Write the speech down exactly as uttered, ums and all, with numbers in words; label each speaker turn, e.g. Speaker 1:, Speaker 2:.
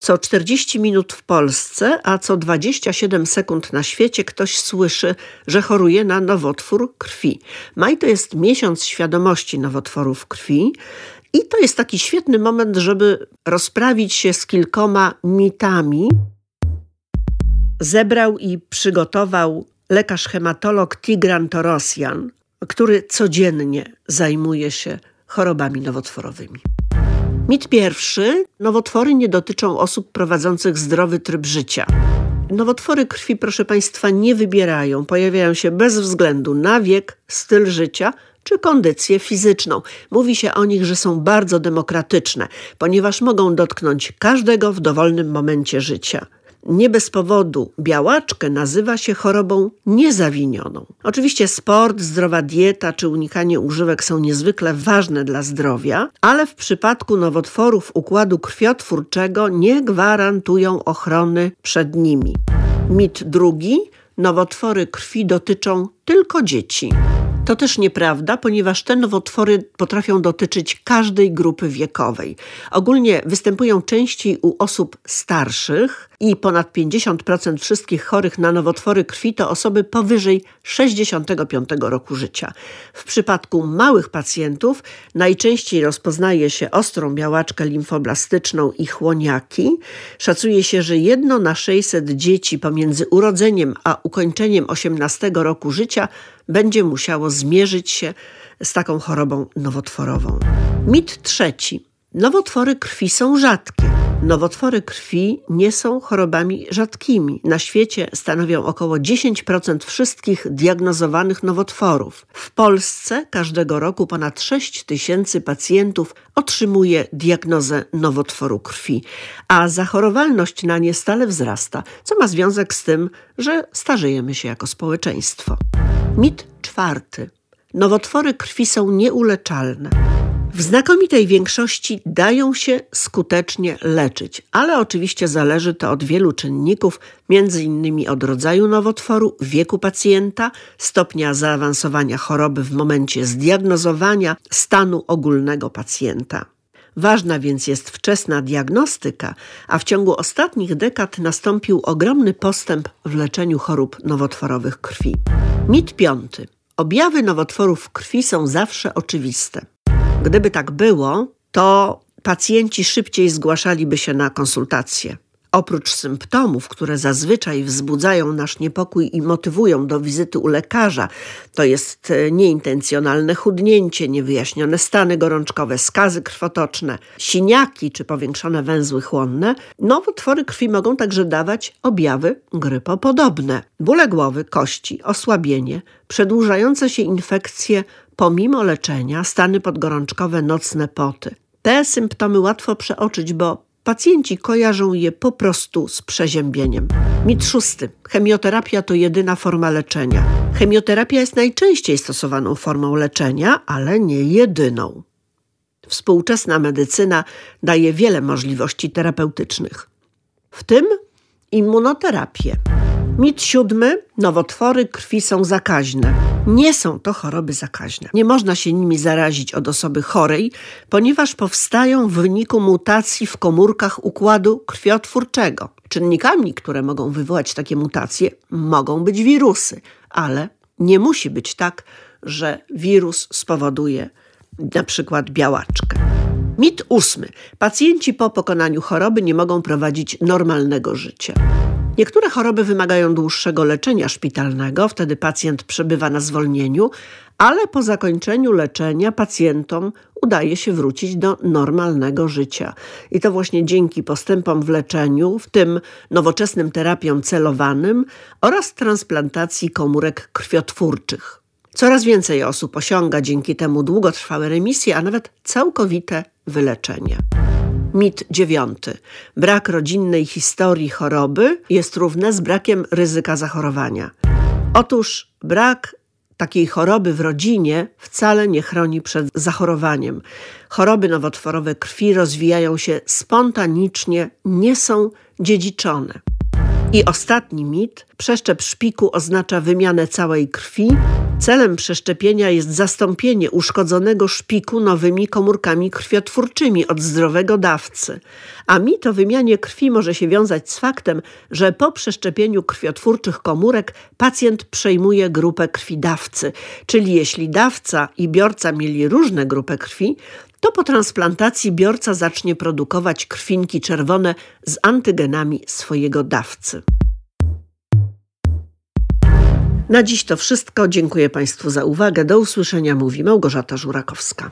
Speaker 1: Co czterdzieści minut w Polsce, a co dwadzieścia siedem sekund na świecie ktoś słyszy, że choruje na nowotwór krwi. Maj to jest miesiąc świadomości nowotworów krwi i to jest taki świetny moment, żeby rozprawić się z kilkoma mitami. Zebrał i przygotował lekarz hematolog Tigran Torosyan, który codziennie zajmuje się chorobami nowotworowymi. Mit pierwszy. Nowotwory nie dotyczą osób prowadzących zdrowy tryb życia. Nowotwory krwi, proszę Państwa, nie wybierają. Pojawiają się bez względu na wiek, styl życia czy kondycję fizyczną. Mówi się o nich, że są bardzo demokratyczne, ponieważ mogą dotknąć każdego w dowolnym momencie życia. Nie bez powodu białaczkę nazywa się chorobą niezawinioną. Oczywiście sport, zdrowa dieta czy unikanie używek są niezwykle ważne dla zdrowia, ale w przypadku nowotworów układu krwiotwórczego nie gwarantują ochrony przed nimi. Mit drugi. Nowotwory krwi dotyczą tylko dzieci. To też nieprawda, ponieważ te nowotwory potrafią dotyczyć każdej grupy wiekowej. Ogólnie występują częściej u osób starszych i ponad pięćdziesiąt procent wszystkich chorych na nowotwory krwi to osoby powyżej sześćdziesiątego piątego roku życia. W przypadku małych pacjentów najczęściej rozpoznaje się ostrą białaczkę limfoblastyczną i chłoniaki. Szacuje się, że jedno na sześćset dzieci pomiędzy urodzeniem a ukończeniem osiemnastego roku życia będzie musiało zmierzyć się z taką chorobą nowotworową. Mit trzeci. Nowotwory krwi są rzadkie. Nowotwory krwi nie są chorobami rzadkimi. Na świecie stanowią około dziesięć procent wszystkich diagnozowanych nowotworów. W Polsce każdego roku ponad sześć tysięcy pacjentów otrzymuje diagnozę nowotworu krwi, a zachorowalność na nie stale wzrasta, co ma związek z tym, że starzejemy się jako społeczeństwo. Mit czwarty. Nowotwory krwi są nieuleczalne. W znakomitej większości dają się skutecznie leczyć, ale oczywiście zależy to od wielu czynników, między innymi od rodzaju nowotworu, wieku pacjenta, stopnia zaawansowania choroby w momencie zdiagnozowania, stanu ogólnego pacjenta. Ważna więc jest wczesna diagnostyka, a w ciągu ostatnich dekad nastąpił ogromny postęp w leczeniu chorób nowotworowych krwi. Mit piąty. Objawy nowotworów krwi są zawsze oczywiste. Gdyby tak było, to pacjenci szybciej zgłaszaliby się na konsultacje. Oprócz symptomów, które zazwyczaj wzbudzają nasz niepokój i motywują do wizyty u lekarza, to jest nieintencjonalne chudnięcie, niewyjaśnione stany gorączkowe, skazy krwotoczne, siniaki czy powiększone węzły chłonne, nowotwory krwi mogą także dawać objawy grypopodobne. Bóle głowy, kości, osłabienie, przedłużające się infekcje pomimo leczenia, stany podgorączkowe, nocne poty. Te symptomy łatwo przeoczyć, bo pacjenci kojarzą je po prostu z przeziębieniem. Mit szósty. Chemioterapia to jedyna forma leczenia. Chemioterapia jest najczęściej stosowaną formą leczenia, ale nie jedyną. Współczesna medycyna daje wiele możliwości terapeutycznych, w tym immunoterapię. Mit siódmy. Nowotwory krwi są zakaźne. Nie są to choroby zakaźne. Nie można się nimi zarazić od osoby chorej, ponieważ powstają w wyniku mutacji w komórkach układu krwiotwórczego. Czynnikami, które mogą wywołać takie mutacje, mogą być wirusy, ale nie musi być tak, że wirus spowoduje na przykład białaczkę. Mit ósmy. Pacjenci po pokonaniu choroby nie mogą prowadzić normalnego życia. Niektóre choroby wymagają dłuższego leczenia szpitalnego, wtedy pacjent przebywa na zwolnieniu, ale po zakończeniu leczenia pacjentom udaje się wrócić do normalnego życia. I to właśnie dzięki postępom w leczeniu, w tym nowoczesnym terapiom celowanym oraz transplantacji komórek krwiotwórczych. Coraz więcej osób osiąga dzięki temu długotrwałe remisje, a nawet całkowite wyleczenie. Mit dziewiąty. Brak rodzinnej historii choroby jest równe z brakiem ryzyka zachorowania. Otóż brak takiej choroby w rodzinie wcale nie chroni przed zachorowaniem. Choroby nowotworowe krwi rozwijają się spontanicznie, nie są dziedziczone. I ostatni mit. Przeszczep szpiku oznacza wymianę całej krwi. Celem przeszczepienia jest zastąpienie uszkodzonego szpiku nowymi komórkami krwiotwórczymi od zdrowego dawcy. A mit o wymianie krwi może się wiązać z faktem, że po przeszczepieniu krwiotwórczych komórek pacjent przejmuje grupę krwi dawcy. Czyli jeśli dawca i biorca mieli różne grupy krwi, to po transplantacji biorca zacznie produkować krwinki czerwone z antygenami swojego dawcy. Na dziś to wszystko. Dziękuję Państwu za uwagę. Do usłyszenia, mówi Małgorzata Żurakowska.